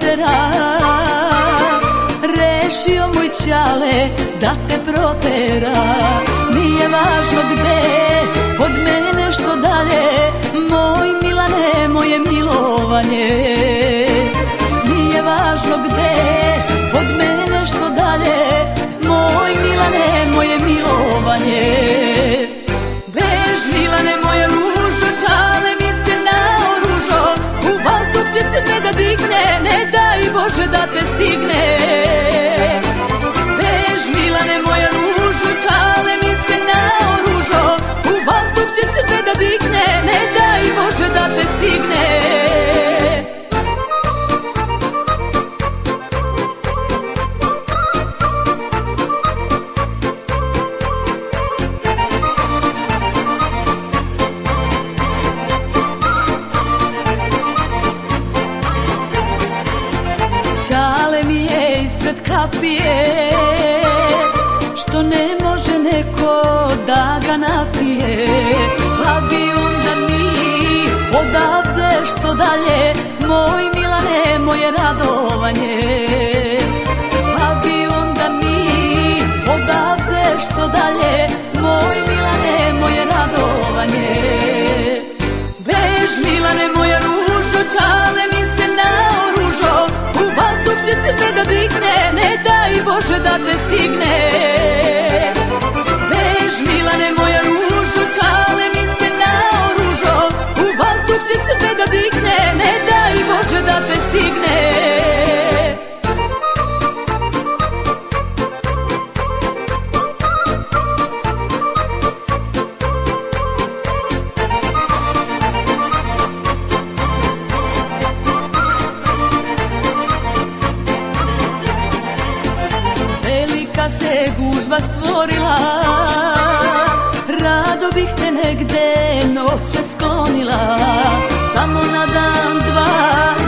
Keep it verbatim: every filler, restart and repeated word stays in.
protera, rešio moj ćale da te protera. Nije važno gde, od mene što dalje, moj Milane, moje milovanje. Nije važno gde, od mene što dalje, moj Milane, moje milovanje. Bež Milane, moja ružo, ćale mi se naoružo, u vazduh će se sve da digne, ne daj Bože da te stigne. Bež Milane, moja ružo, ćale mi se naoružo, u vazduh će se sve da digne, ne daj Bože da te stigne. Ćale mi je ispred kapije, što ne može neko da ga napije, pa bi onda mi odavde što dalje, moj Milane, moje radovanje. Pa bi onda mi odavde što dalje, moj Milane, moje radovanje. Bež Milane, moja ružo, ćale mi se naoružo, u vazduh će se sve da digne, ne daj Bože da te stigne. Bež Milane, moja ružo, ćale mi se naoružo, u vazduh će se sve da digne, ne daj Bože da te stigne. Se gužva stvorila, rado bih te negde noće sklonila, samo na dan, dva,